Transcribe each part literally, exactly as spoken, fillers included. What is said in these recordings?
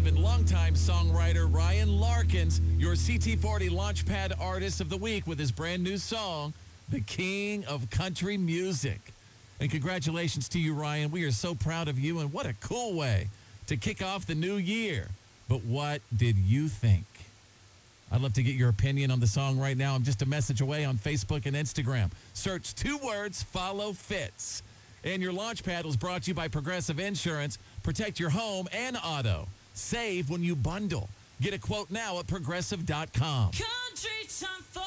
executive and longtime songwriter Ryan Larkins, your C T forty Launchpad Artist of the Week with his brand new song, The King of Country Music. And congratulations to you, Ryan. We are so proud of you, and what a cool way to kick off the new year. But what did you think? I'd love to get your opinion on the song right now. I'm just a message away on Facebook and Instagram. Search two words, follow Fitz. And your Launchpad was brought to you by Progressive Insurance. Protect your home and auto. Save when you bundle. Get a quote now at progressive dot com. Country Top forty.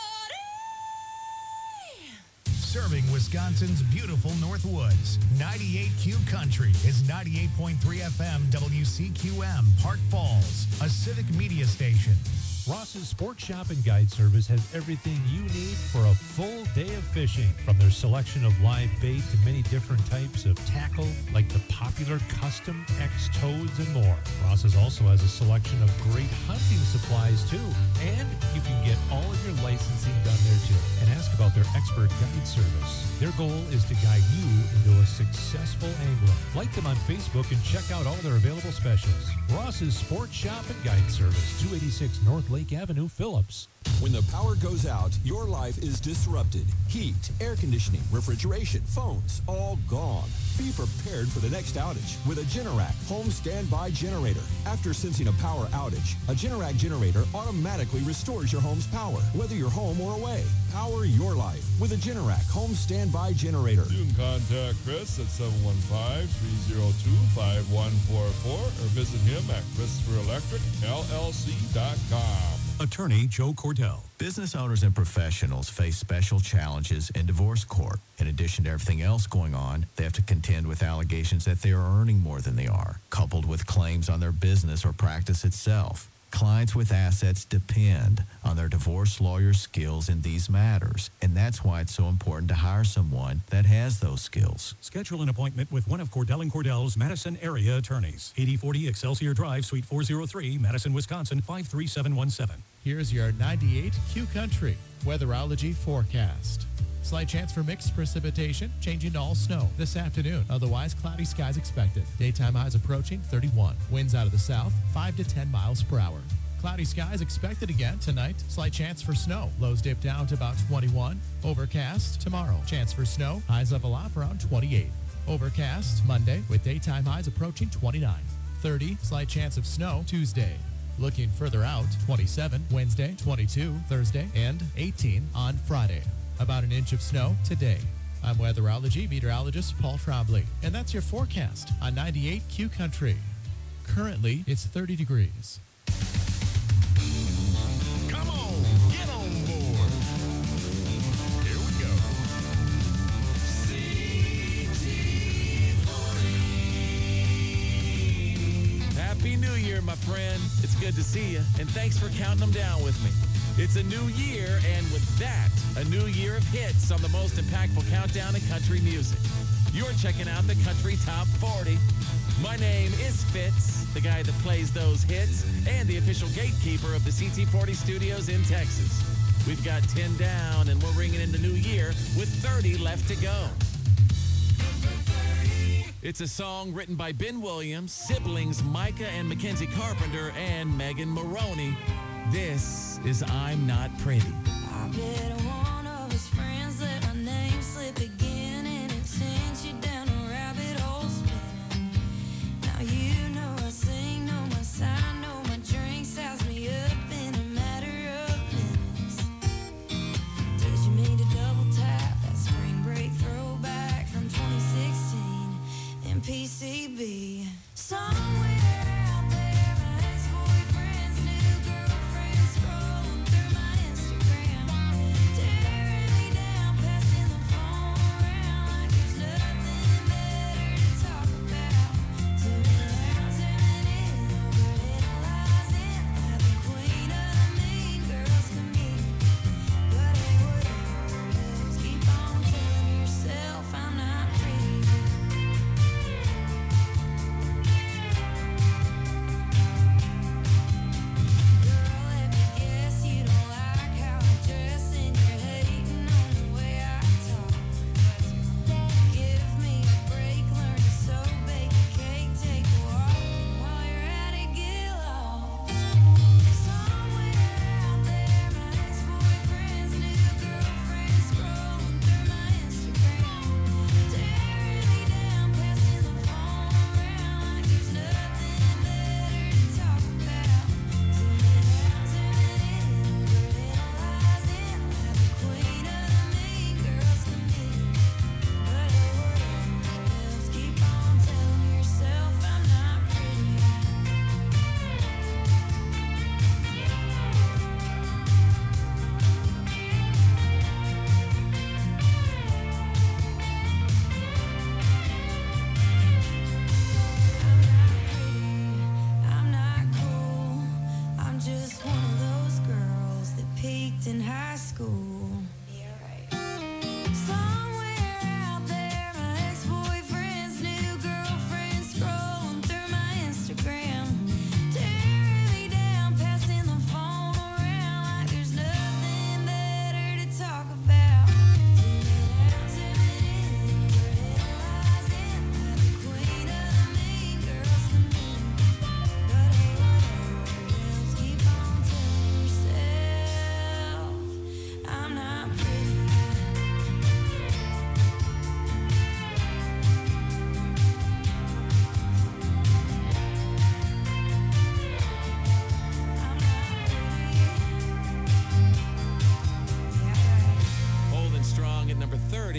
Serving Wisconsin's beautiful Northwoods. ninety-eight Q Country is ninety-eight point three F M W C Q M, Park Falls, a civic media station. Ross's Sport Shop and Guide Service has everything you need for a full day of fishing. From their selection of live bait to many different types of tackle, like the popular custom X toads and more. Ross's also has a selection of great hunting supplies too. And you can get all of your licensing done there too. And ask about their expert guide service. Their goal is to guide you into a successful angler. Like them on Facebook and check out all their available specials. Ross's Sport Shop and Guide Service, two eighty-six North Lake Avenue, Phillips. When the power goes out, your life is disrupted. Heat, air conditioning, refrigeration, phones, all gone. Be prepared for the next outage with a Generac home standby generator. After sensing a power outage, a Generac generator automatically restores your home's power, whether you're home or away. Power your life with a Generac home standby generator. You can contact Chris at seven one five, three oh two, five one four four or visit him at Christopher Electric L L C dot com. Attorney Joe Cordell. Business owners and professionals face special challenges in divorce court. In addition to everything else going on, they have to contend with allegations that they are earning more than they are, coupled with claims on their business or practice itself. Clients with assets depend on their divorce lawyer's skills in these matters, and that's why it's so important to hire someone that has those skills. Schedule an appointment with one of Cordell and Cordell's Madison area attorneys. eighty forty Excelsior Drive, Suite four oh three, Madison, Wisconsin, five three seven one seven. Here's your ninety-eight Q Country weatherology forecast. Slight chance for mixed precipitation, changing to all snow this afternoon. Otherwise, cloudy skies expected. Daytime highs approaching thirty-one. Winds out of the south, five to ten miles per hour. Cloudy skies expected again tonight. Slight chance for snow. Lows dip down to about twenty-one. Overcast tomorrow. Chance for snow. Highs level off around twenty-eight. Overcast Monday with daytime highs approaching twenty-nine. thirty. Slight chance of snow Tuesday. Looking further out, twenty-seven Wednesday, twenty-two Thursday, and eighteen on Friday. About an inch of snow today. I'm weatherology meteorologist Paul Trombley, and that's your forecast on ninety-eight Q Country. Currently, it's thirty degrees. Come on, get on board. Here we go. C T forty. Happy New Year, my friend. It's good to see you, and thanks for counting them down with me. It's a new year, and with that, a new year of hits on the most impactful countdown in country music. You're checking out the Country Top forty. My name is Fitz, the guy that plays those hits, and the official gatekeeper of the C T forty studios in Texas. We've got ten down, and we're ringing in the new year with thirty left to go. It's a song written by Ben Williams, siblings Micah and Mackenzie Carpenter, and Megan Maroney. This is I'm Not Pretty. I bet one of his friends let my name slip again, and it sends you down a rabbit hole spinning. Now you know I sing, know my sign, know my drink, size me up in a matter of minutes. Teaching me to double tap that spring break throwback from twenty sixteen in P C B. Somewhere out there, my ex-boyfriend's new girlfriend scrolling through my Instagram.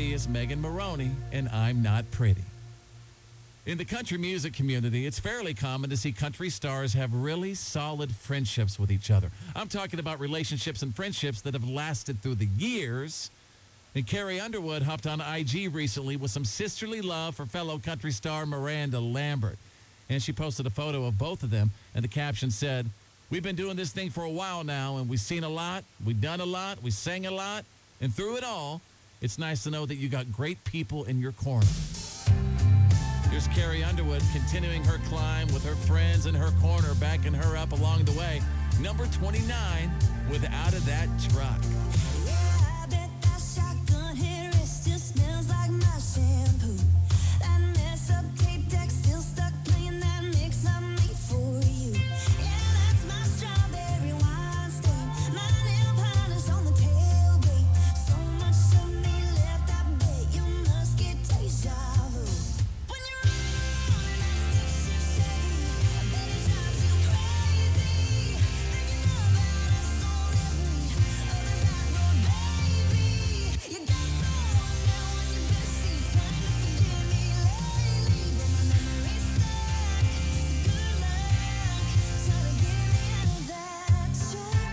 prettiest, Megan Maroney, and I'm Not Pretty. In the country music community, it's fairly common to see country stars have really solid friendships with each other. I'm talking about relationships and friendships that have lasted through the years. And Carrie Underwood hopped on I G recently with some sisterly love for fellow country star Miranda Lambert. And she posted a photo of both of them, and the caption said, "We've been doing this thing for a while now, and we've seen a lot, we've done a lot, we sang a lot, and through it all, it's nice to know that you got great people in your corner." Here's Carrie Underwood continuing her climb with her friends in her corner, backing her up along the way. Number twenty-nine, with Out of That Truck. Yeah, I bet that shotgun hair still smells like my shampoo. That mess up tape deck still stuck playing that mix I made for you. Yeah, that's my strawberry wine stain. My nail polish on the tailgate. So much of me left, I bet you must get deja vu. When you're rolling that stick shift shade, I bet it drives you crazy. Thinking about us on every other back road, baby. You got someone now on your best seat trying to forgive me lately, but my memory's stuck. Good luck, try to get me out of that check.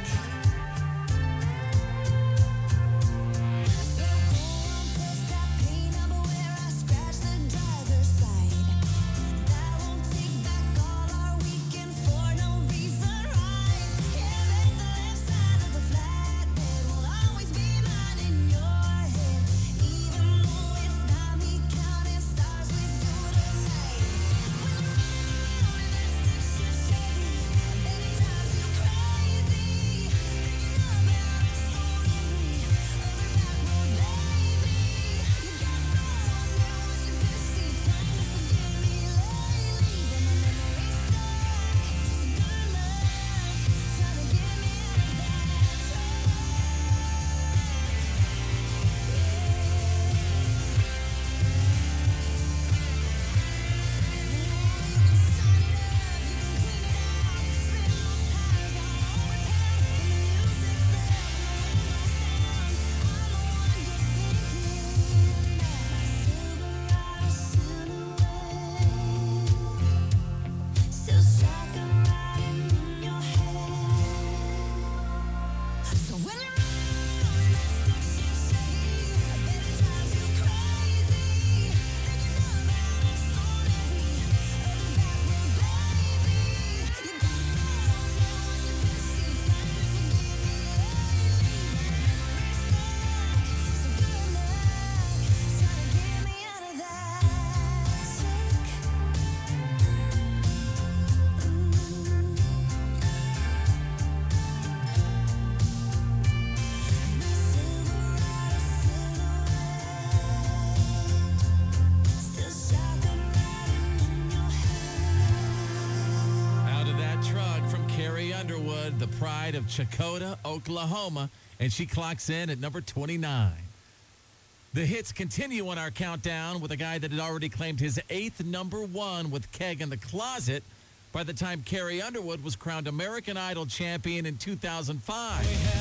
So go on, press that paint up where I scratched the driver's side. I won't take back all our weekend for no reason, right? Yeah, bet the left side of the flatbed will always be mine in your head, even though it's not me counting stars with you tonight. When you're rolling that stick shift shade, I bet it drives you crazy. Thinking about us on every other back road, baby. You got someone now on your best seat trying to forgive me lately, but my memory's stuck. Good luck, try to get me out of that Still shotgun riding in your head. So when you're rolling that stick shift shade, I bet it drives you crazy. Thinking about us on every other back road, baby. You got someone now on your best seat trying to forgive me lately, but my memory's stuck. So good luck, try to get me out of that check. Still shotgun riding in your head. Out of That Truck from Carrie Underwood, the pride of Chakota, Oklahoma, and she clocks in at number twenty-nine. The hits continue on our countdown with a guy that had already claimed his eighth number one with Keg in the Closet by the time Carrie Underwood was crowned American Idol champion in two thousand five.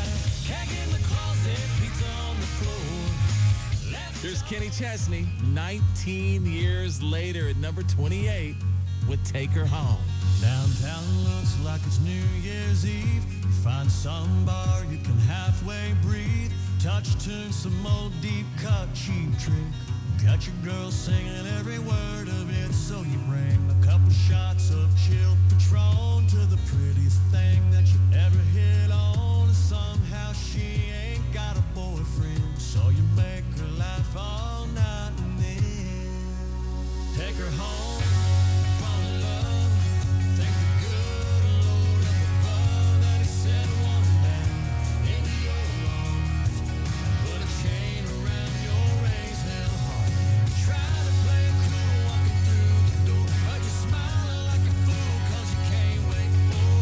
Here's Kenny Chesney, nineteen years later at number twenty-eight with Take Her Home. Downtown looks like it's New Year's Eve. You find some bar you can halfway breathe. Touch to some old deep cut cheap trick. Got your girl singing every word of it, so you bring a couple shots of chilled Patron to the prettiest thing that you ever hit on. Somehow she ain't got a boyfriend, so you make her laugh all night and then take her home. Fall in love. Thank the good Lord up above that he sent one down into your arms. Put a chain around your raised hell heart. Try to play it cool walking through the door, but you're smiling like a fool 'cause you can't wait for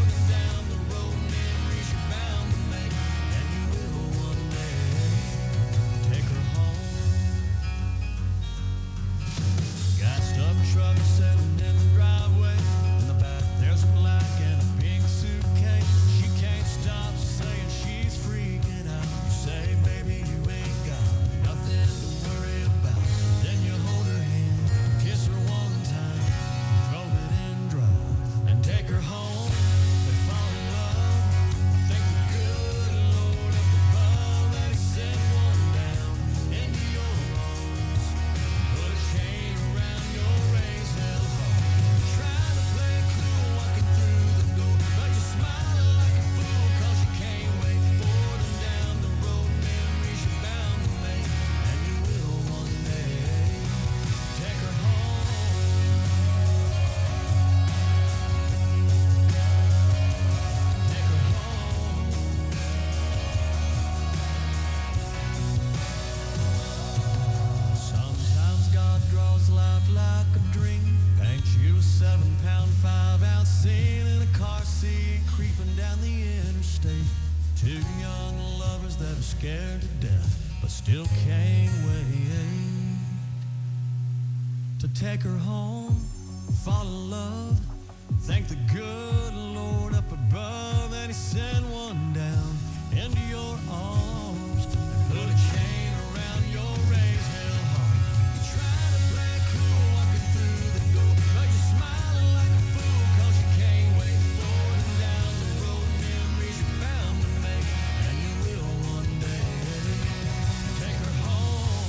scared to death, but still can't wait to take her home, fall in love, thank the good Lord up above that he sent one down into your arms and put a chain around your raised hell heart. You try to play cool walking through the door, but you're smiling like a fool cause you can't wait for it. And down the road memories you're bound to make, and you will one day. Take her home.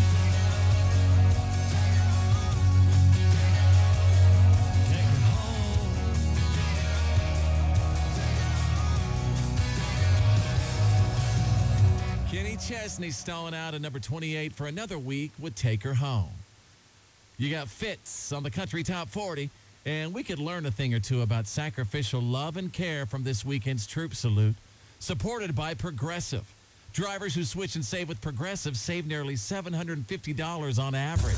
Take her home. Kenny Chesney stalling out at number twenty-eight for another week with Take Her Home. You got Fitz on the Country Top forty, and we could learn a thing or two about sacrificial love and care from this weekend's Troop Salute, supported by Progressive. Drivers who switch and save with Progressive save nearly seven hundred fifty dollars on average.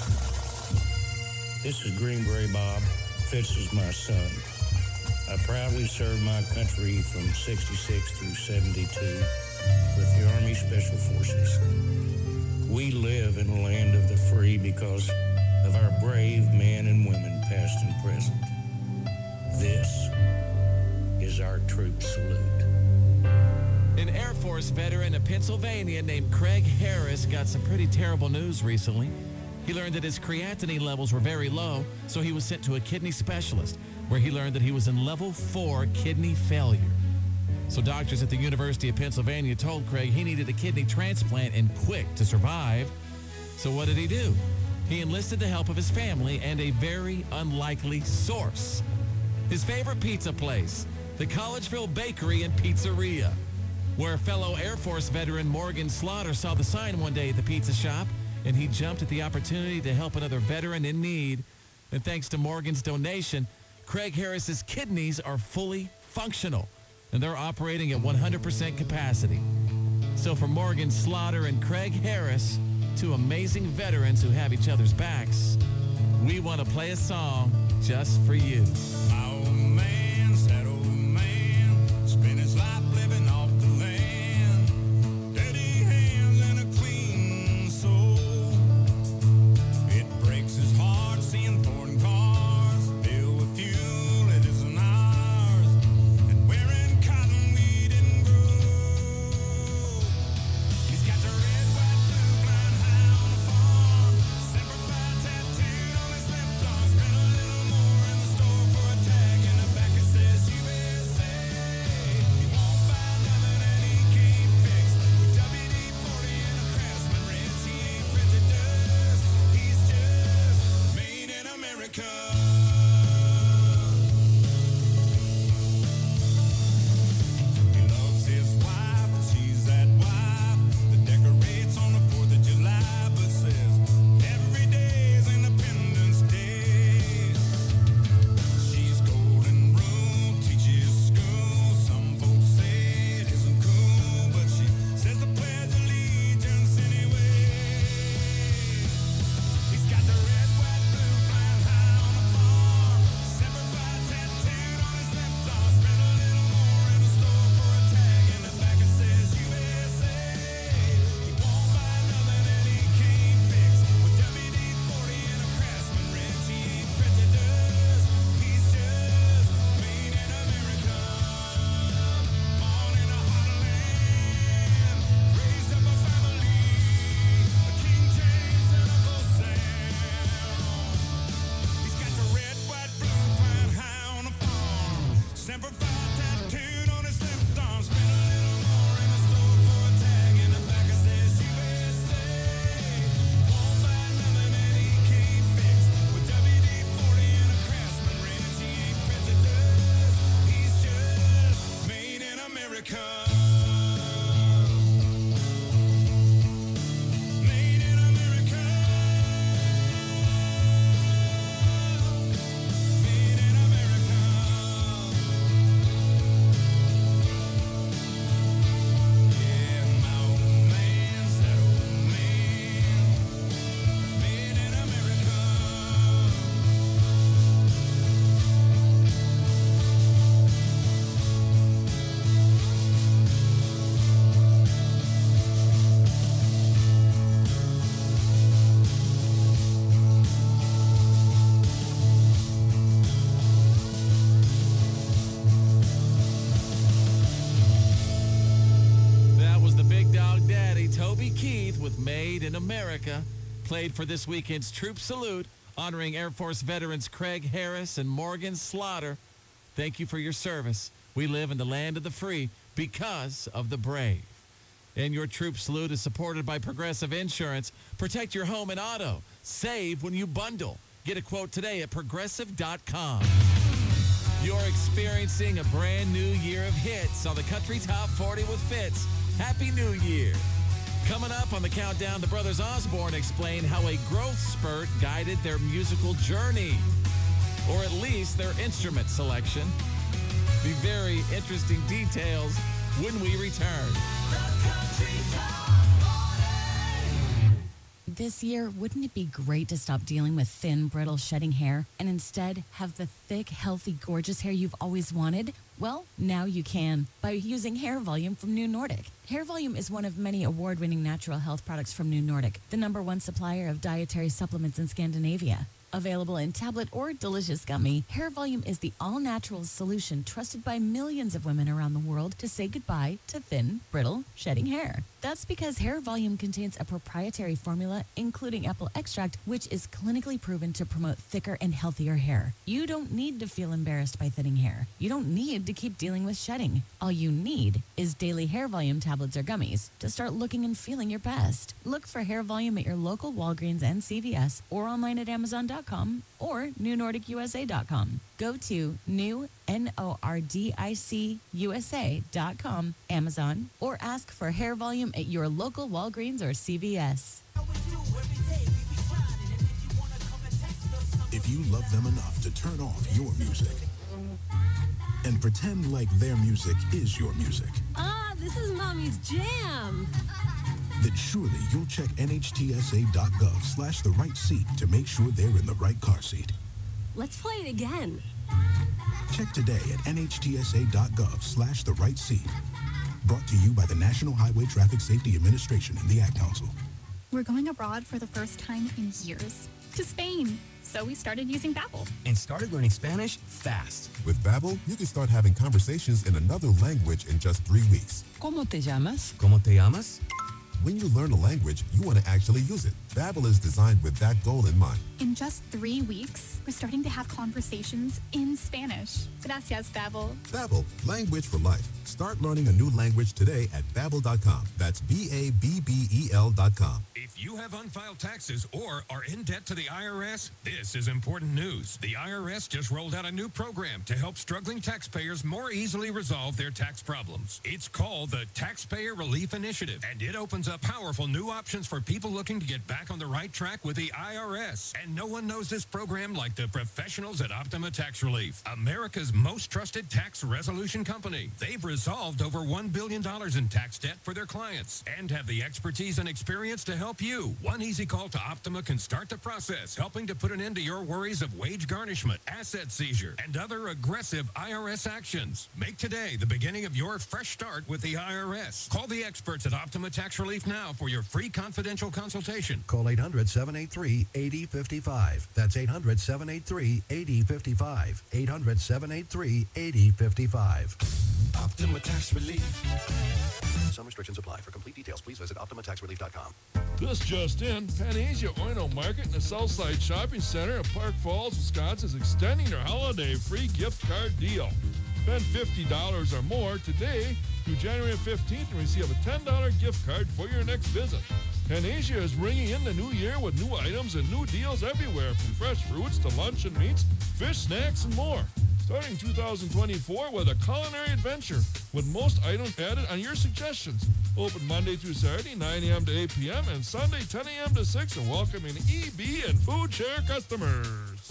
This is Greenberry Bob. Fitz is my son. I proudly served my country from sixty-six through seventy-two with the Army Special Forces. We live in a land of the free because of our brave men and women, past and present. This is our troop salute. An Air Force veteran of Pennsylvania named Craig Harris got some pretty terrible news recently. He learned that his creatinine levels were very low, so he was sent to a kidney specialist, where he learned that he was in level four kidney failure. So doctors at the University of Pennsylvania told Craig he needed a kidney transplant and quick to survive. So what did he do? He enlisted the help of his family and a very unlikely source. His favorite pizza place, the Collegeville Bakery and Pizzeria, where fellow Air Force veteran Morgan Slaughter saw the sign one day at the pizza shop, and he jumped at the opportunity to help another veteran in need. And thanks to Morgan's donation, Craig Harris's kidneys are fully functional, and they're operating at one hundred percent capacity. So for Morgan Slaughter and Craig Harris, two amazing veterans who have each other's backs, we want to play a song just for you. My old man, sad old man, spent his life living off the land. Dirty hands and a clean soul. It breaks his heart seeing foreign cars filled with fuel that isn't ours, and wearing cotton we didn't grow. He's got the red, white, blue, flying high on the farm. Semper Fi tattooed on his left arm. Spent a little more in the store for a tag in the back that says U S A. He won't buy nothing and he can't fix. With W D forty and a Craftsman wrench, he ain't printed dust. He's just made in America. He loves his wife, and she's that wife that decorates on the fourth of July, but says every day is Independence Day. She's golden rule, teaches school. Some folks say it isn't cool, but she says the Pledge of Allegiance anyway. He's got the red, white, blue flying high on the farm. Semper Fi tattooed on his left arm. Spent a little more in the store for a tag in the back that says U S A. He won't buy nothing and he can't fix. With W D forty and a Craftsman wrench, he ain't printed dust. He's just made in America. Born in a heartland, raised up a family, a King James and Uncle Sam. He's got the red, white, blue flying high on the farm. Semper Fi tattooed on his left arm. Spent a little more in the store for a tag in the back that says U S A. Won't buy nothing and he can't fix. With W D forty and a Craftsman wrench, he ain't printed dust. He's just made in America. Made in America. Made in America. Yeah, my old man, sad old man, made in America. Daddy Toby Keith with Made in America, played for this weekend's Troop Salute, honoring Air Force veterans Craig Harris and Morgan Slaughter. Thank you for your service. We live in the land of the free because of the brave. And your Troop Salute is supported by Progressive Insurance. Protect your home and auto. Save when you bundle. Get a quote today at progressive dot com. You're experiencing a brand new year of hits on the Country Top forty with Fitz. Happy New Year. Coming up on the countdown, the brothers Osborne explain how a growth spurt guided their musical journey, or at least their instrument selection. The very interesting details when we return. This year, wouldn't it be great to stop dealing with thin, brittle, shedding hair and instead have the thick, healthy, gorgeous hair you've always wanted? Well, now you can by using Hair Volume from New Nordic. Hair Volume is one of many award-winning natural health products from New Nordic, the number one supplier of dietary supplements in Scandinavia. Available in tablet or delicious gummy, Hair Volume is the all-natural solution trusted by millions of women around the world to say goodbye to thin, brittle, shedding hair. That's because Hair Volume contains a proprietary formula, including apple extract, which is clinically proven to promote thicker and healthier hair. You don't need to feel embarrassed by thinning hair. You don't need to keep dealing with shedding. All you need is daily Hair Volume tablets or gummies to start looking and feeling your best. Look for Hair Volume at your local Walgreens and C V S or online at amazon dot com or new nordic u s a dot com. Go to new, N O R D I C U S A dot com, Amazon, or ask for Hair Volume at your local Walgreens or C V S. If you love them enough to turn off your music and pretend like their music is your music, Ah, this is Mommy's jam. then surely you'll check N H T S A dot gov slash the right seat to make sure they're in the right car seat. Let's play it again. Check today at N H T S A dot gov slash the right seat. Brought to you by the National Highway Traffic Safety Administration and the Ad Council. We're going abroad for the first time in years, to Spain. So we started using Babbel. And started learning Spanish fast. With Babbel, you can start having conversations in another language in just three weeks. ¿Cómo te llamas? ¿Cómo te llamas? When you learn a language, you want to actually use it. Babbel is designed with that goal in mind. In just three weeks, we're starting to have conversations in Spanish. Gracias, Babbel. Babbel, language for life. Start learning a new language today at babbel dot com. That's B A B B E L dot com. If you have unfiled taxes or are in debt to the I R S, this is important news. The I R S just rolled out a new program to help struggling taxpayers more easily resolve their tax problems. It's called the Taxpayer Relief Initiative, and it opens up powerful new options for people looking to get back on the right track with the I R S. And no one knows this program like the professionals at Optima Tax Relief, America's most trusted tax resolution company. They've resolved over one billion dollars in tax debt for their clients and have the expertise and experience to help you. One easy call to Optima can start the process, helping to put an end to your worries of wage garnishment, asset seizure, and other aggressive I R S actions. Make today the beginning of your fresh start with the I R S. Call the experts at Optima Tax Relief now for your free confidential consultation. Call eight hundred, seven eight three, eight zero five five. That's eight hundred, seven eight three, eight zero five five. eight hundred, seven eight three, eight zero five five. Optima Tax Relief. Some restrictions apply. For complete details, please visit optima tax relief dot com. This just in, Panacea Oino Market in the Southside Shopping Center of Park Falls, Wisconsin is extending their holiday free gift card deal. Spend fifty dollars or more today through January fifteenth and receive a ten dollars gift card for your next visit. Panacea is ringing in the new year with new items and new deals everywhere, from fresh fruits to lunch and meats, fish, snacks, and more. Starting two thousand twenty-four with a culinary adventure with most items added on your suggestions. Open Monday through Saturday, nine a.m. to eight p.m. and Sunday, ten a.m. to six, and welcoming E B and Food Share customers.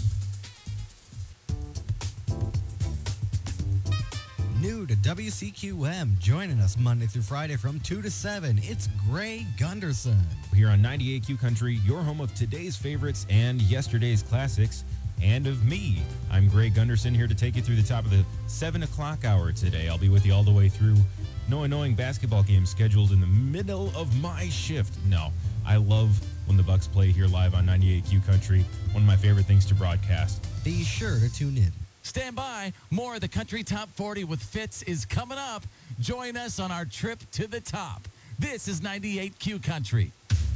New to W C Q M, joining us Monday through Friday from two to seven, it's Gray Gunderson. Here on ninety-eight Q Country, your home of today's favorites and yesterday's classics, and of me. I'm Gray Gunderson, here to take you through the top of the seven o'clock hour today. I'll be with you all the way through. No annoying basketball games scheduled in the middle of my shift. No, I love when the Bucks play here live on ninety-eight Q Country. One of my favorite things to broadcast. Be sure to tune in. Stand by. More of the Country Top forty with Fitz is coming up. Join us on our trip to the top. This is ninety-eight Q Country.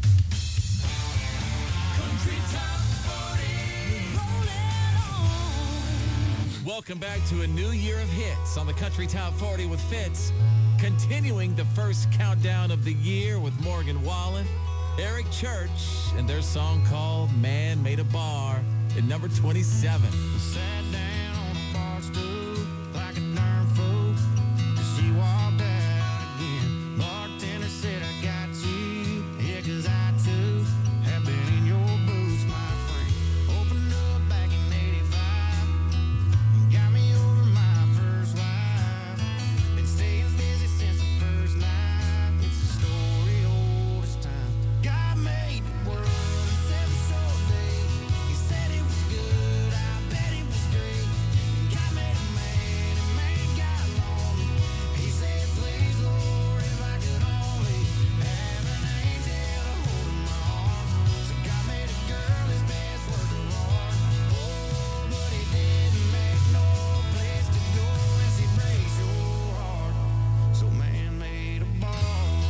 Country Top forty. Rolling on. Welcome back to a new year of hits on the Country Top forty with Fitz. Continuing the first countdown of the year with Morgan Wallen, Eric Church, and their song called Man Made a Bar at number twenty-seven. Sat down on a bar stool like a darn fool. She walked out again. Bartender said, I got you. Yeah, 'cause I too have been in your boots, my friend. Opened up back in eighty-five. Got me over my first wife. Been staying busy since the first night. It's a story old as time. God made the world in seven short days. He said it was good. I bet it was great. God made a man, and man got lonely. He said, please, Lord, if I could only have an angel to hold in my arms. So God made a girl his best work of art. Oh, but he didn't make no place to go unless he breaks your heart. So man made a bar.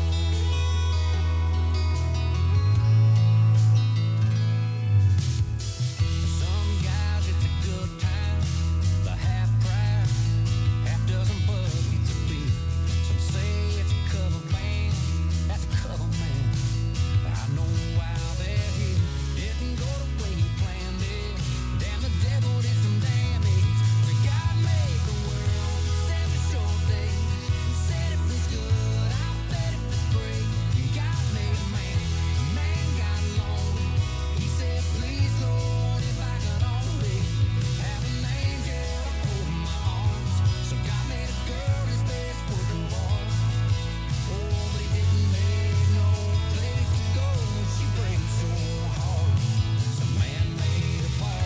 Some guys, it's a good time, the half price, half dozen buckets of beer. Some say it's a cover band, that's a cover man. I know why they're here. Didn't go the way you planned it. Damn, the devil did some damage. The God made the world in seven short days. Said it was good, I bet it was great. God made a man, man got lonely. He said, please, Lord, if I could only have an angel to hold in my arms. So God made a girl his best work of art. Oh, but he didn't make no place to go when she breaks your heart. So man made a bar.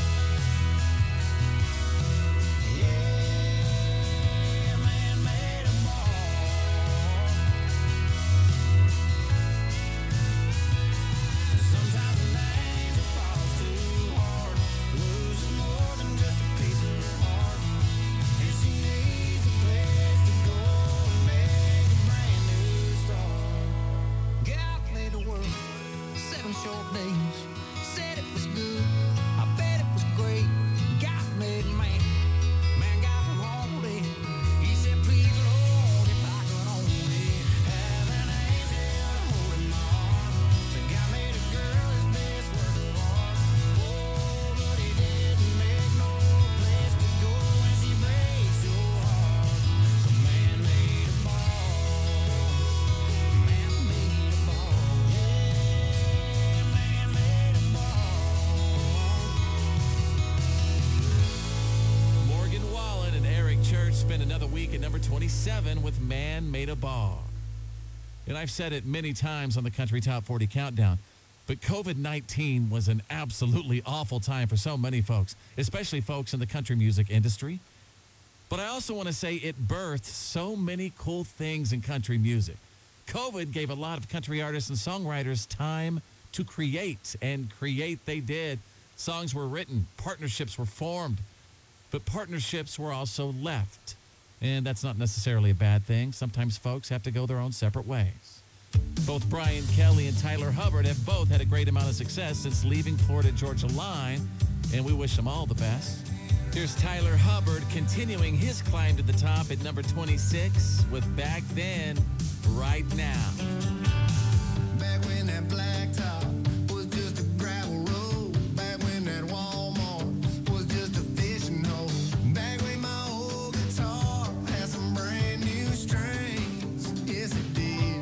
Yeah, man made a bar. Sometimes an angel falls too hard, loses more than just a piece of her heart, and she needs a place to go and make a brand new start. God made the world seven short days. Said it was good, I bet it was great. God made man, man got lonely. He said, please, Lord, if I could only have an angel to hold in my arms. So God made a girl his best work of art. Oh, but he didn't make no place to go when she breaks your heart. So man made a bar. Man made a bar. Yeah, man made a bar. Morgan Wallen and Eric Church spent another week at number twenty-seven with Man Made a Bar. And I've said it many times on the Country Top forty Countdown, but COVID nineteen was an absolutely awful time for so many folks, especially folks in the country music industry. But I also want to say it birthed so many cool things in country music. COVID gave a lot of country artists and songwriters time to create, and create they did. Songs were written, partnerships were formed, but partnerships were also left. And that's not necessarily a bad thing. Sometimes folks have to go their own separate ways. Both Brian Kelly and Tyler Hubbard have both had a great amount of success since leaving Florida Georgia Line, and we wish them all the best. Here's Tyler Hubbard continuing his climb to the top at number twenty-six with Back Then, Right Now. Back when that blacktop was just a gravel road. Back when that Walmart was just a fishing hole. Back when my old guitar had some brand new strings. Yes, it did.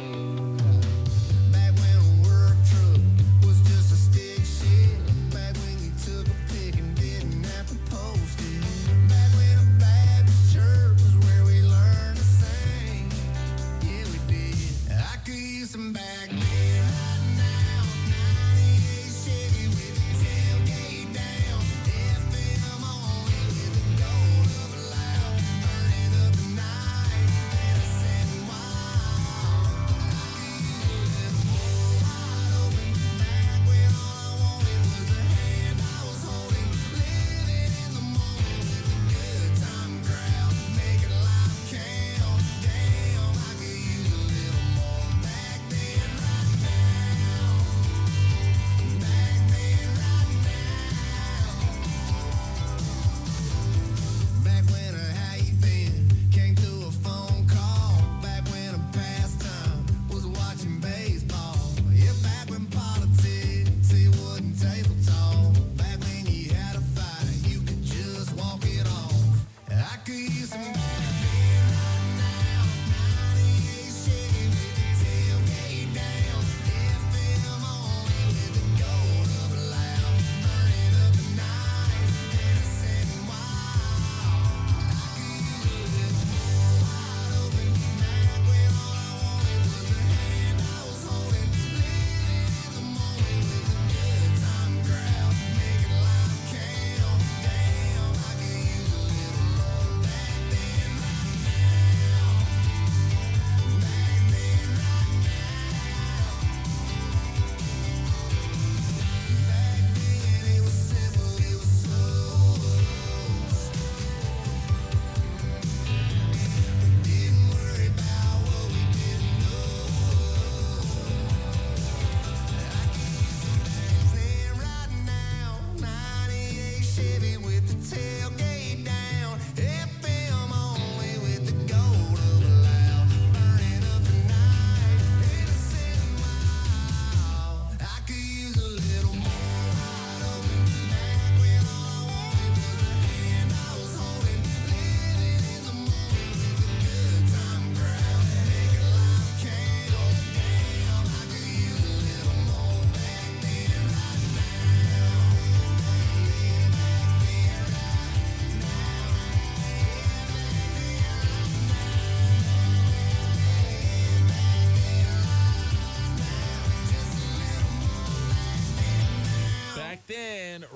Back when a work truck was just a stick shift. Back when you took a pic and didn't have to post it. Back when a Baptist church was where we learned to sing. Yeah, we did. I could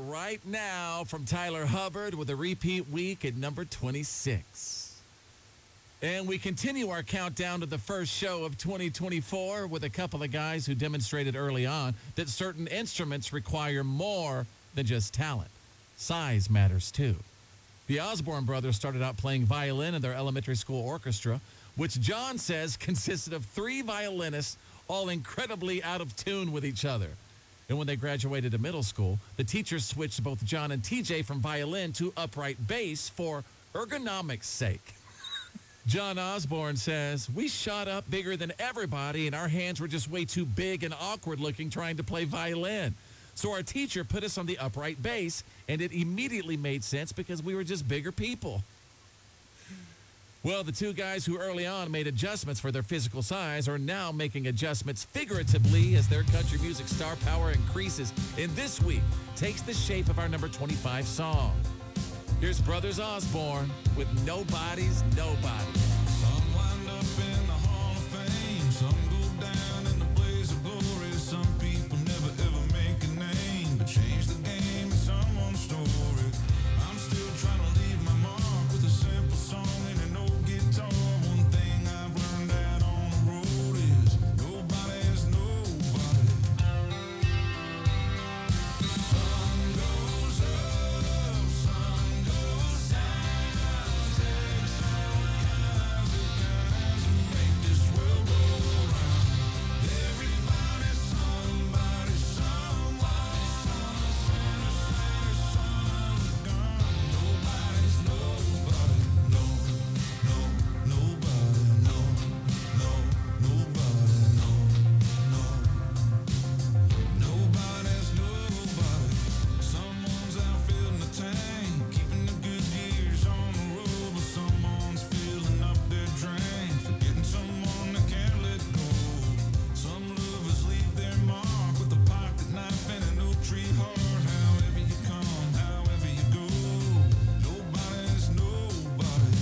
right now from Tyler Hubbard with a repeat week at number twenty-six. And we continue our countdown to the first show of twenty twenty-four with a couple of guys who demonstrated early on that certain instruments require more than just talent. Size matters too. The Osborne brothers started out playing violin in their elementary school orchestra, which John says consisted of three violinists all incredibly out of tune with each other. And when they graduated to middle school, the teachers switched both John and T J from violin to upright bass for ergonomics' sake. John Osborne says, we shot up bigger than everybody and our hands were just way too big and awkward looking trying to play violin. So our teacher put us on the upright bass and it immediately made sense because we were just bigger people. Well, the two guys who early on made adjustments for their physical size are now making adjustments figuratively as their country music star power increases. And this week takes the shape of our number twenty-five song. Here's Brothers Osborne with Nobody's Nobody. Some wind up in the Hall of Fame, some go down in the blaze of glory. Some people never ever make a name, but change the game in someone's story. I'm still trying to leave my mark with a simple song and an old guitar. One thing I've learned out on the road is nobody's nobody. Sun goes up, sun goes down, takes all kinds of kinds to make this world go round. Everybody's somebody, somebody, some sinner, sinner, son of a gun. Nobody's nobody, no, no, nobody, no, no, nobody, no, no. Nobody's nobody. Someone's out filling the tank, keeping the good years on the road, but someone's filling up their drain, forgetting someone that can't let go. Some lovers leave their mark with a pocket knife and an oak tree heart. However you come, however you go, nobody's nobody.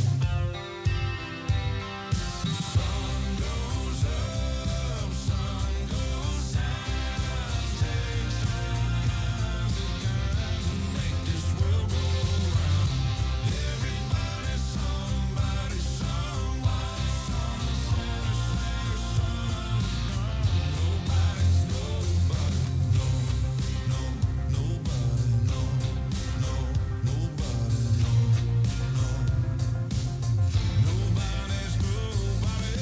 Sun goes up, sun goes down, takes all kinds of kinds to make this world go round. Everybody's somebody, somebody, some sinner, sinner, son of a gun. Nobody's nobody, no, no, nobody, no, no, nobody, no, no. Nobody's nobody.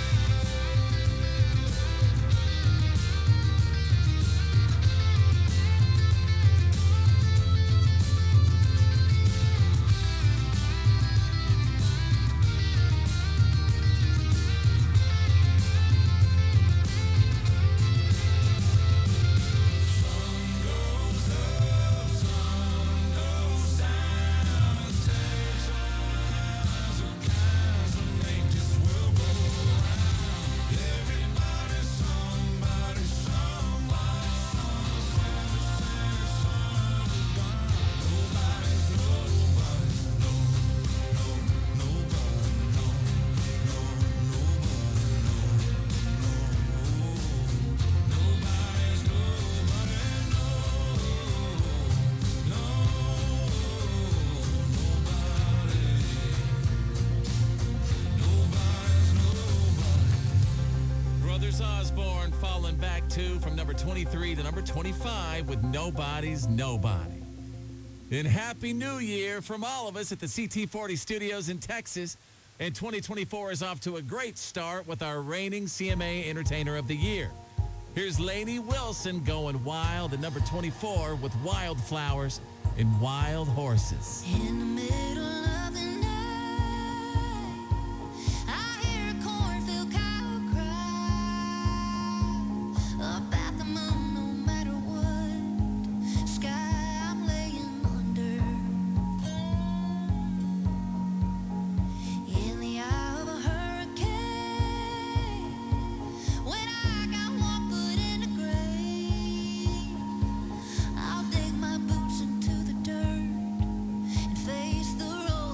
Sun goes up, sun goes down, takes all kinds of kinds to make this world go round. Everybody's somebody, somebody, some sinner, sinner, son of a gun. Nobody's nobody, no, no, nobody, no, no, nobody, no, no. Nobody's nobody, no, no, nobody. Nobody's nobody. Brothers Osborne falling back two from number twenty-three to number twenty-five with Nobody's Nobody. And Happy New Year from all of us at the C T forty studios in Texas. And twenty twenty-four is off to a great start with our reigning C M A Entertainer of the Year. Here's Lainey Wilson going wild at number twenty-four with Wildflowers and Wild Horses. In the middle of the night, I hear a cornfield cow cry up at the moon. No matter what sky I'm laying under, in the eye of a hurricane, when I got one foot in the grave, I'll dig my boots into the dirt and face the road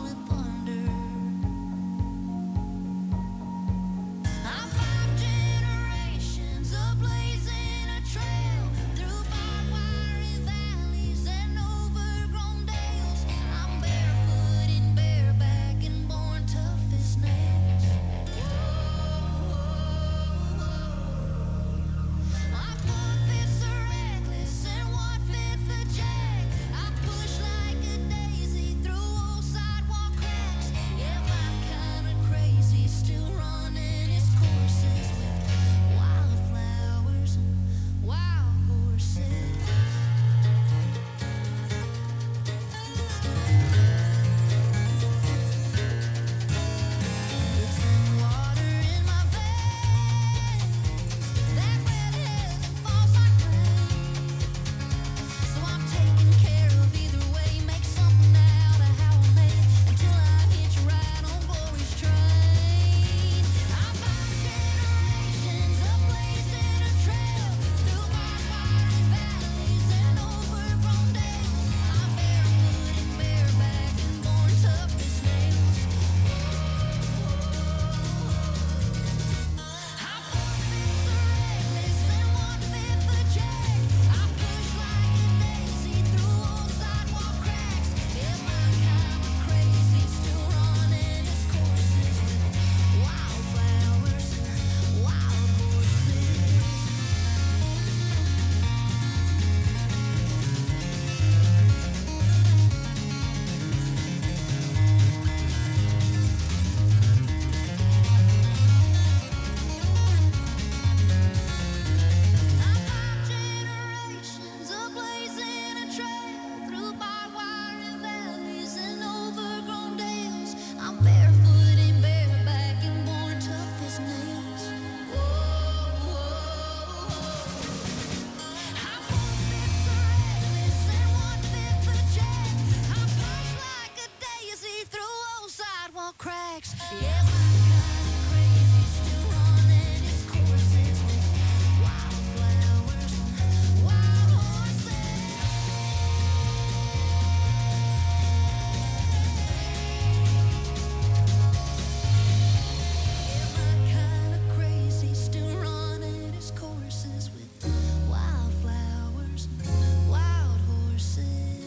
tracks. Yeah, my kind of crazy, still running its courses with wildflowers and wild horses. Yeah, my kind of crazy, still running its courses with wildflowers and wild horses.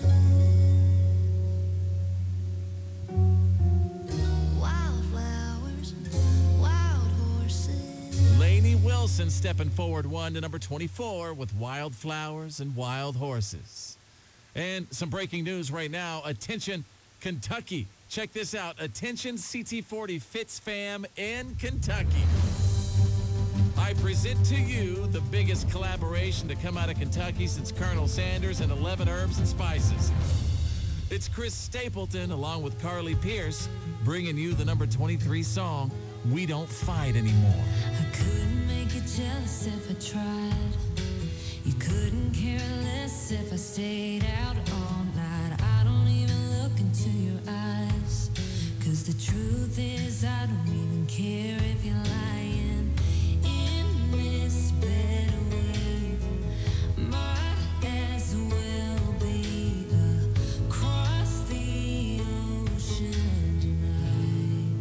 Wildflowers, wild horses. Lainey Wilson stepping forward one to number twenty-four with Wildflowers and Wild Horses. And some breaking news right now. Attention, Kentucky. Check this out. Attention, C T forty Fitz fam in Kentucky. I present to you the biggest collaboration to come out of Kentucky since Colonel Sanders and eleven Herbs and Spices. It's Chris Stapleton along with Carly Pierce bringing you the number twenty-three song, We Don't Fight Anymore. I couldn't make you jealous if I tried. You couldn't care less if I stayed out all night. I don't even look into your eyes. Cause the truth is I don't even care if you're lying. In this bed we might as well be across the ocean tonight.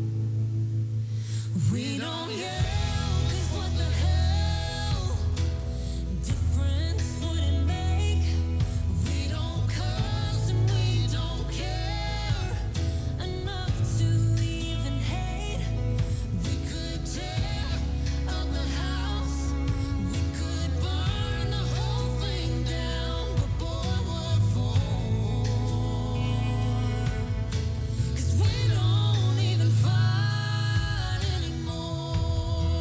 We don't yell, cause what the hell difference would it make? We don't cuss and we don't care enough to even hate. We could tear up the house, we could burn the whole thing down, but boy, what for? Cause we don't even fight anymore.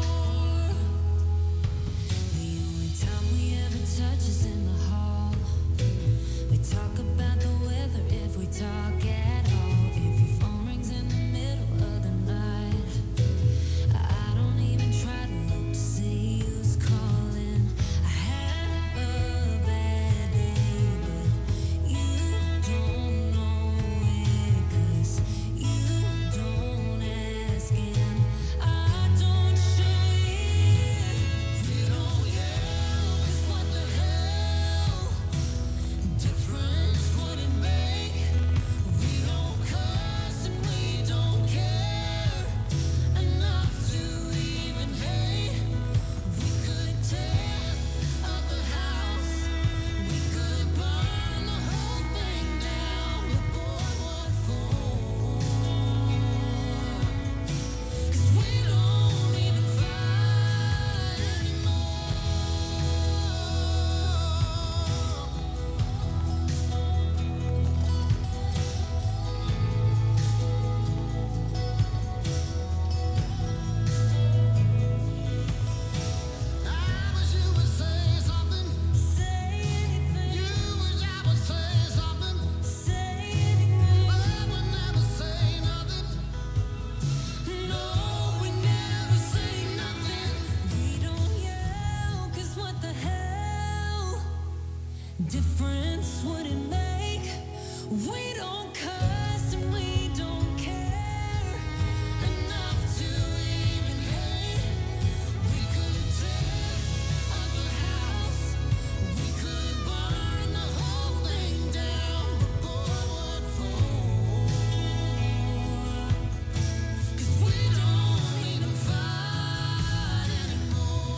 The only time we ever touch is in the hall. We talk about the weather if we talk at all. If your phone rings in the middle of the night, I don't even try to look to see who's calling. I had a bad day, but you don't know it, cause you don't ask and I don't show it. We don't yell, cause what the hell difference would it make? We don't cuss and we don't care enough to even hate. We could tear up the house, we could burn the whole thing down, but boy, what for? Cause we don't even fight anymore. I wish you would say something. Say anything. You wish I would say something. Say anything. But I would never say nothing. No, we never say nothing. We don't yell, cause what the hell difference would it make? We don't cuss and we don't care enough to even hate. We could tear up the house, we could burn the whole thing down, but boy, what for? Cause we don't even fight anymore.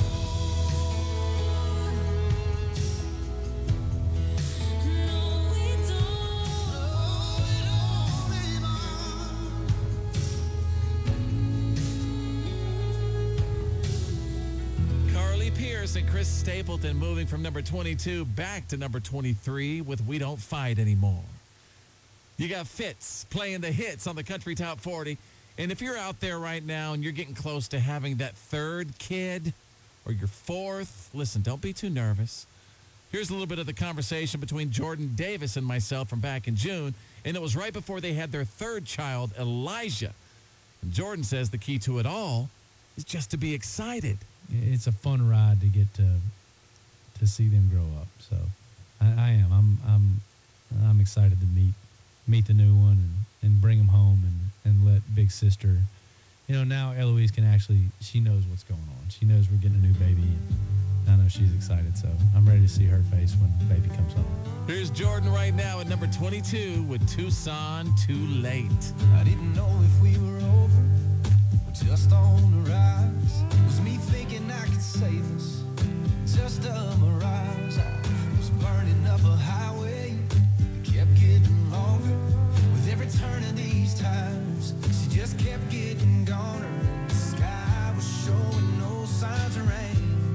No, we don't. No, we don't even. Carly Pierce and Chris Stapleton moving from number twenty-two back to number twenty-three with We Don't Fight Anymore. You got Fitz playing the hits on the Country Top forty. And if you're out there right now and you're getting close to having that third kid or your fourth, listen, don't be too nervous. Here's a little bit of the conversation between Jordan Davis and myself from back in June, and it was right before they had their third child, Elijah. And Jordan says the key to it all is just to be excited. It's a fun ride to get to to see them grow up. So I, I am. I'm I'm I'm excited to meet meet the new one and, and bring them home and, and let big sister, you know, now Eloise can actually, she knows what's going on. She knows we're getting a new baby, and I know she's excited, so I'm ready to see her face when the baby comes home. Here's Jordan right now at number twenty-two with Tucson Too Late. I didn't know if we were over or just on the rise. Was me thinking I could save us? Just a mirage. I was burning up a highway. It kept getting longer with every turn of these tires. She just kept getting goner, and the sky was showing no signs of rain.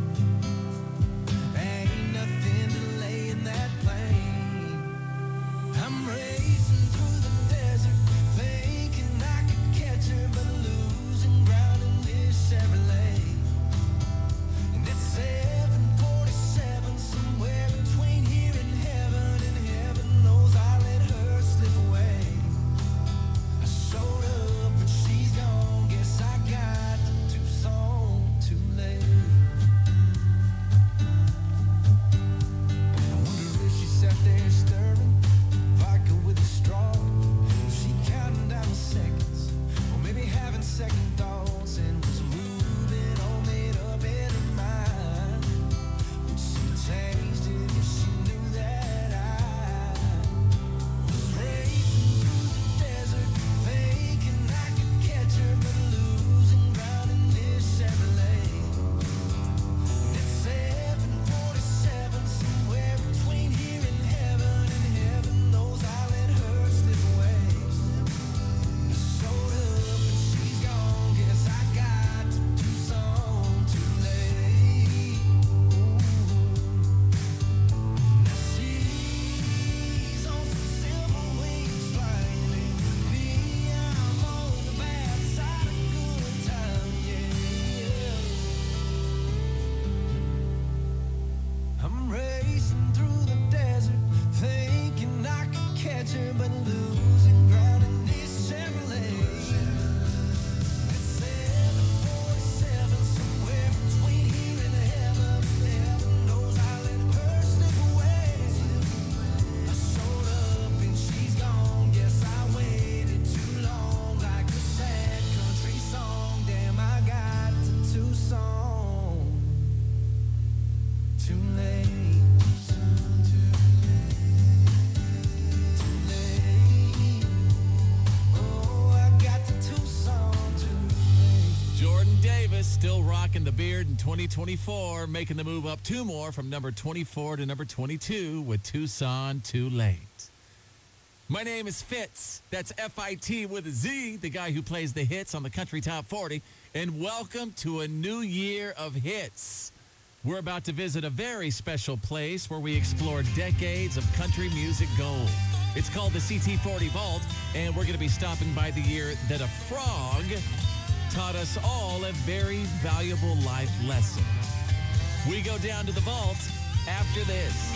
Ain't nothing delaying that plane. I'm racing through the desert, thinking I could catch her, but losing ground in this Chevrolet. And it's seven forty-seven, somewhere between here and heaven, and heaven knows I let her slip away. I showed up and she's gone, guess I got to Tucson too late. I wonder if she sat there stirring vodka with a straw. Was she counting down the seconds, or maybe having second thoughts, and was moving all made up in her mind? Would she changed it if she knew that I was racing through the desert, thinking I could catch her, but losing ground in this Chevrolet. And it's seven forty-seven, somewhere between here and heaven, and heaven knows I let her slip away. I showed up and she's gone, guess I got to Tucson too late. Now she's on some silver wings flying with me. I'm on the bad side of good time, yeah. I'm racing through the desert, thinking I could catch her, but losing ground in this Chevrolet. It's seven forty-seven, somewhere between here and heaven. Heaven knows I let her slip away. I showed up and she's gone. Guess I waited too long, like a sad country song. Damn, I got to Tucson too late. Too late. Oh, I got to Tucson too late. Jordan Davis still rocking the beard in twenty twenty-four, making the move up two more from number twenty-four to number twenty-two with Tucson Too Late. My name is Fitz. That's F I T with a Z, the guy who plays the hits on the Country Top forty. And welcome to a new year of hits. We're about to visit a very special place where we explore decades of country music gold. It's called the C T forty Vault, and we're going to be stopping by the year that a frog taught us all a very valuable life lesson. We go down to the vault after this.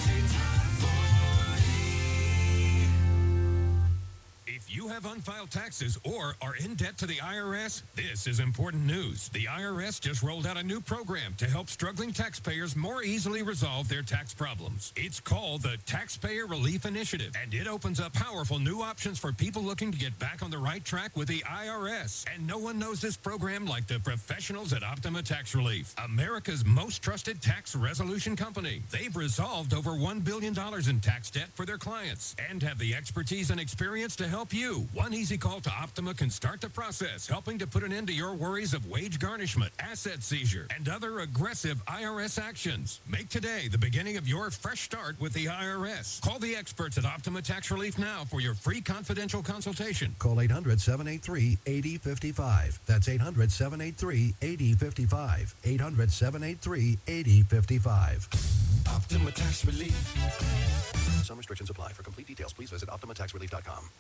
If you have unfiled taxes or are in debt to the I R S, this is important news. The I R S just rolled out a new program to help struggling taxpayers more easily resolve their tax problems. It's called the Taxpayer Relief Initiative, and it opens up powerful new options for people looking to get back on the right track with the I R S. And no one knows this program like the professionals at Optima Tax Relief, America's most trusted tax resolution company. They've resolved over one billion dollars in tax debt for their clients and have the expertise and experience to help you. One easy call to Optima can start the process, helping to put an end to your worries of wage garnishment, asset seizure, and other aggressive I R S actions. Make today the beginning of your fresh start with the I R S. Call the experts at Optima Tax Relief now for your free confidential consultation. Call eight hundred, seven eight three, eight zero five five. That's eight hundred, seven eight three, eight zero five five. eight hundred, seven eight three, eight zero five five. Optima Tax Relief. Some restrictions apply. For complete details, please visit optima tax relief dot com.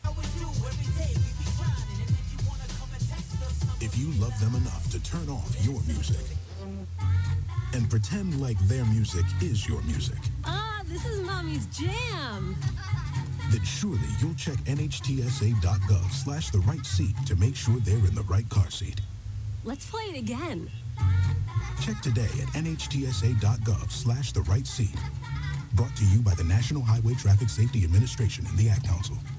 If you love them enough to turn off your music and pretend like their music is your music, Ah, this is Mommy's jam. then surely you'll check N H T S A dot gov slash the right seat to make sure they're in the right car seat. Let's play it again. Check today at N H T S A dot gov slash the right seat. Brought to you by the National Highway Traffic Safety Administration and the Ad Council.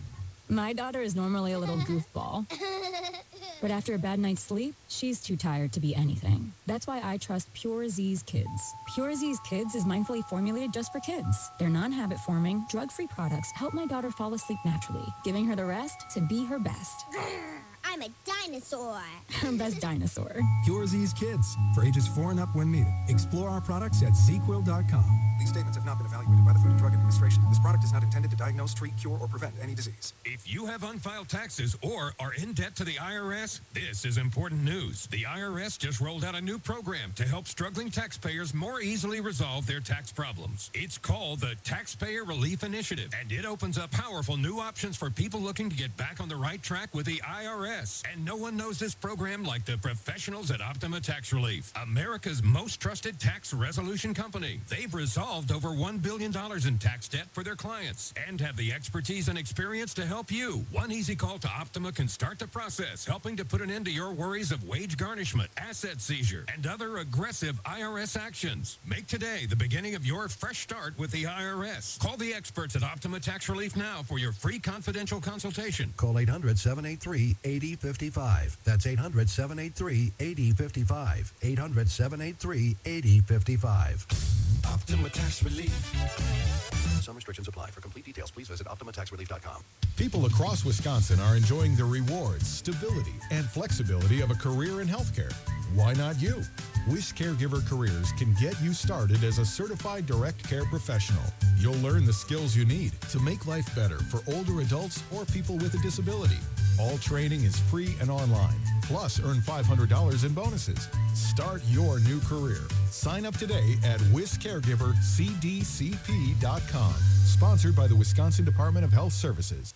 My daughter is normally a little goofball. But after a bad night's sleep, she's too tired to be anything. That's why I trust Pure Z's Kids. Pure Z's Kids is mindfully formulated just for kids. Their non-habit forming, drug-free products help my daughter fall asleep naturally, giving her the rest to be her best. I'm a dinosaur. Her best dinosaur. Pure Z's Kids, for ages four and up when needed. Explore our products at Z Quill dot com. These statements have not been evaluated by the Food and Drug Administration. This product is not intended to diagnose, treat, cure, or prevent any disease. If you have unfiled taxes or are in debt to the I R S, this is important news. The I R S just rolled out a new program to help struggling taxpayers more easily resolve their tax problems. It's called the Taxpayer Relief Initiative, and it opens up powerful new options for people looking to get back on the right track with the I R S. And no one knows this program like the professionals at Optima Tax Relief, America's most trusted tax resolution company. They've resolved over one billion dollars in tax debt for their clients and have the expertise and experience to help you. One easy call to Optima can start the process, helping to put an end to your worries of wage garnishment, asset seizure, and other aggressive I R S actions. Make today the beginning of your fresh start with the I R S. Call the experts at Optima Tax Relief now for your free confidential consultation. Call eight hundred, seven eight three, eight zero five five. That's eight hundred, seven eight three, eight zero five five. eight hundred, seven eight three, eight zero five five. Optima Tax Relief. Some restrictions apply. For complete details, please visit optima tax relief dot com. People across Wisconsin are enjoying the rewards, stability, and flexibility of a career in healthcare. Why not you? Wish Caregiver Careers can get you started as a certified direct care professional. You'll learn the skills you need to make life better for older adults or people with a disability. All training is free and online. Plus, earn five hundred dollars in bonuses. Start your new career. Sign up today at wish caregiver c d c p dot com. Sponsored by the Wisconsin Department of Health Services.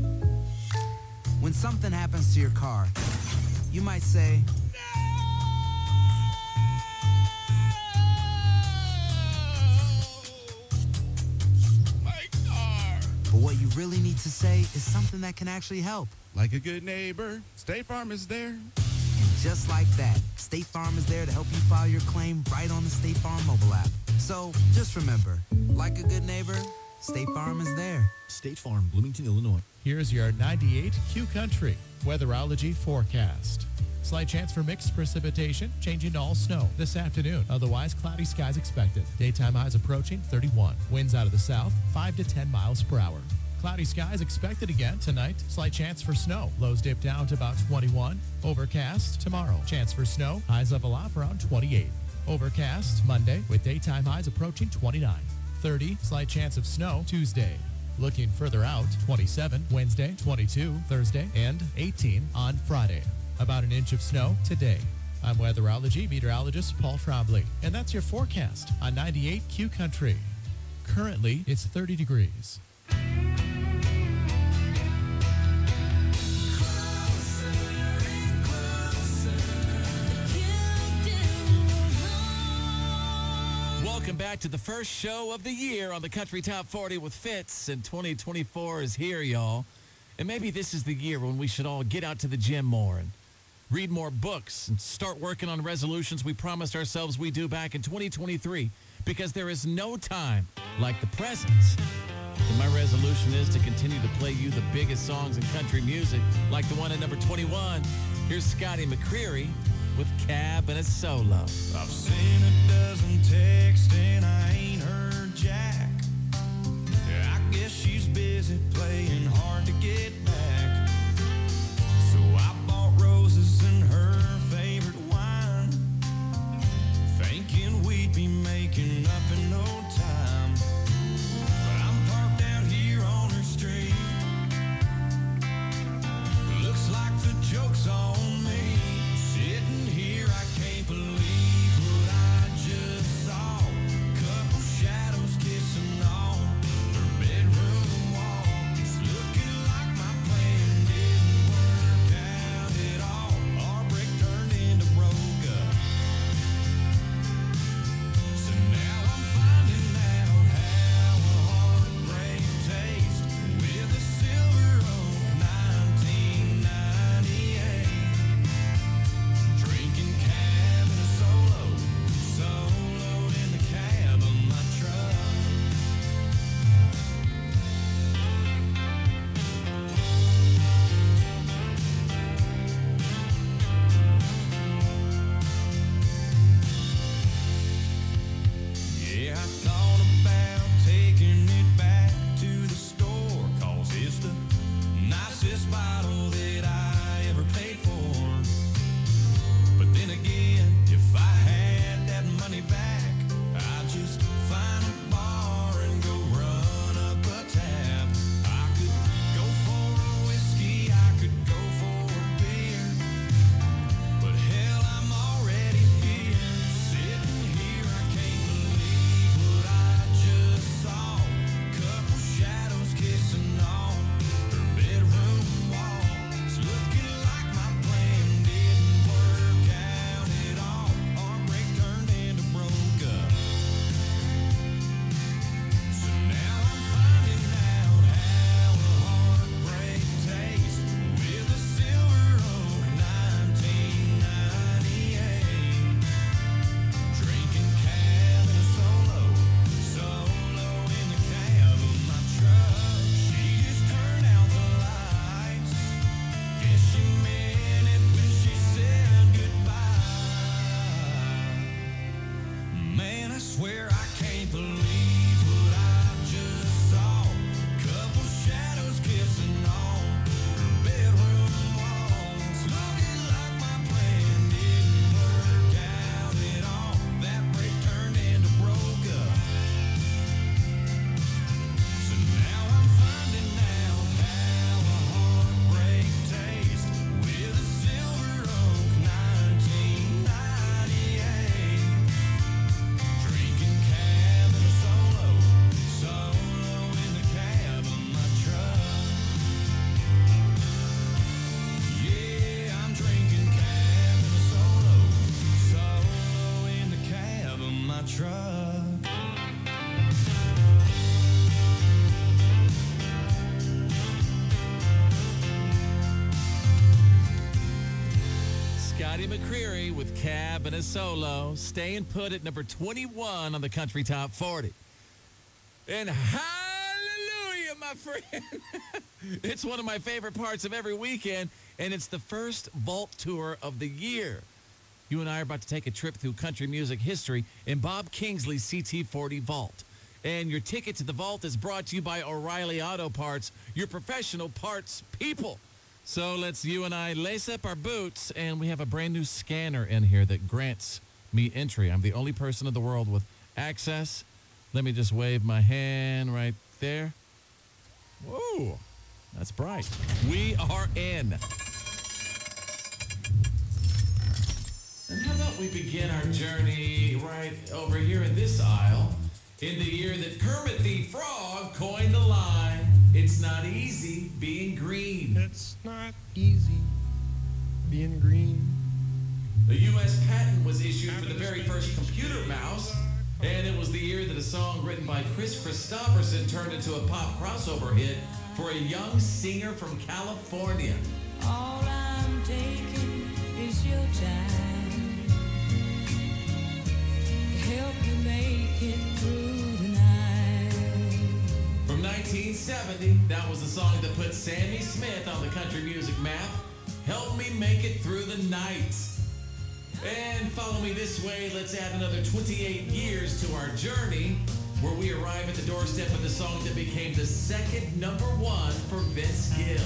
When something happens to your car, you might say, but what you really need to say is something that can actually help. Like a good neighbor, State Farm is there. And just like that, State Farm is there to help you file your claim right on the State Farm mobile app. So just remember, like a good neighbor, State Farm is there. State Farm, Bloomington, Illinois. Here's your ninety-eight Q Country weatherology forecast. Slight chance for mixed precipitation, changing to all snow this afternoon. Otherwise, cloudy skies expected. Daytime highs approaching thirty-one. Winds out of the south, five to ten miles per hour. Cloudy skies expected again tonight. Slight chance for snow. Lows dip down to about twenty-one. Overcast tomorrow. Chance for snow. Highs level off around twenty-eight. Overcast Monday with daytime highs approaching twenty-nine. thirty. Slight chance of snow Tuesday. Looking further out, twenty-seven Wednesday, twenty-two Thursday, and eighteen on Friday. About an inch of snow today. I'm weatherology meteorologist Paul Trombley, and that's your forecast on ninety-eight Q Country. Currently, it's thirty degrees. Welcome back to the first show of the year on the Country Top forty with Fitz, and twenty twenty-four is here, y'all. And maybe this is the year when we should all get out to the gym more and read more books and start working on resolutions we promised ourselves we do back in twenty twenty-three, because there is no time like the present. And my resolution is to continue to play you the biggest songs in country music, like the one at number twenty-one. Here's Scotty McCreery with Cab and a Solo. I've seen a dozen texts and I ain't heard Jack. I guess she's busy playing hard to get back. So I bought roses and her favorite wine, thinking we'd be making up in no time. But I'm parked out here on her street. Looks like the joke's on me. Sitting here, I can't believe what I just saw. Couple shadows kissing on her bedroom wall. It's looking like my Scotty McCreery with Cab and a Solo, staying put at number twenty-one on the Country Top forty. And hallelujah, my friend. It's one of my favorite parts of every weekend, and it's the first Vault Tour of the year. You and I are about to take a trip through country music history in Bob Kingsley's C T forty Vault. And your ticket to the Vault is brought to you by O'Reilly Auto Parts, your professional parts people. So let's you and I lace up our boots, and we have a brand new scanner in here that grants me entry. I'm the only person in the world with access. Let me just wave my hand right there. Whoa, that's bright. We are in. And how about we begin our journey right over here in this aisle in the year that Kermit the Frog coined the line, "It's not easy being green." It's not easy being green. The U S patent was issued for the very first computer mouse, and it was the year that a song written by Chris Christopherson turned into a pop crossover hit for a young singer from California. All I'm taking is your time. Help you make it through the night. From nineteen seventy, that was the song that put Sammy Smith on the country music map. Help me make it through the night. And follow me this way, let's add another twenty-eight years to our journey, where we arrive at the doorstep of the song that became the second number one for Vince Gill.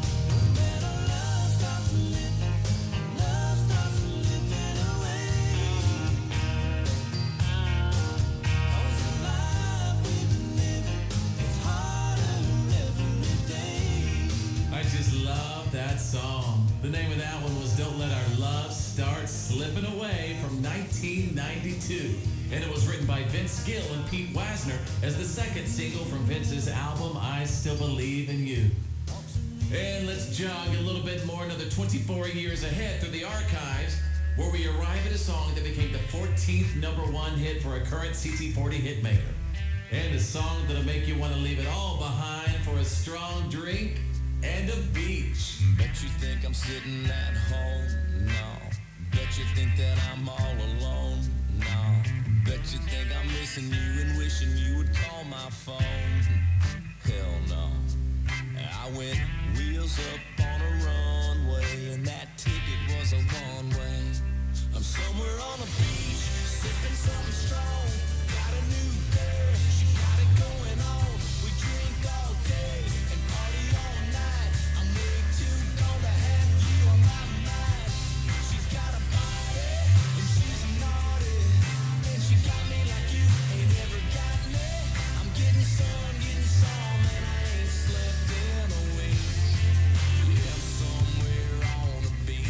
I just love that song. The name of that one was Don't Let Our Love Start Slipping Away from nineteen ninety-two. And it was written by Vince Gill and Pete Wasner as the second single from Vince's album, I Still Believe in You. And let's jog a little bit more, another twenty-four years ahead through the archives, where we arrive at a song that became the fourteenth number one hit for a current C T forty hitmaker. And a song that'll make you want to leave it all behind for a strong drink and a beach. Bet you think I'm sitting at home? No. Bet you think that I'm all alone? No. Bet you think I'm missing you and wishing you would call my phone? Hell no. I went wheels up on a runway, and that ticket was a one-way. I'm somewhere on a beach, sipping something strong. Got a new girl, she got it going on. We drink all day and party all night. I'm way too gone to have you on my mind. She's got a body and she's naughty, and she got me like you ain't ever got me. I'm getting some, getting some, and I ain't slept in a week. Yeah, I'm somewhere on a beach.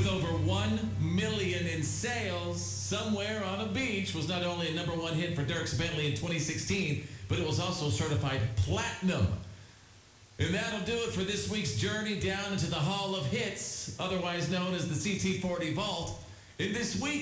with over one million in sales, Somewhere on a Beach was not only a number one hit for Dierks Bentley in twenty sixteen, but it was also certified platinum. And that'll do it for this week's journey down into the Hall of Hits, otherwise known as the C T forty Vault. In this week,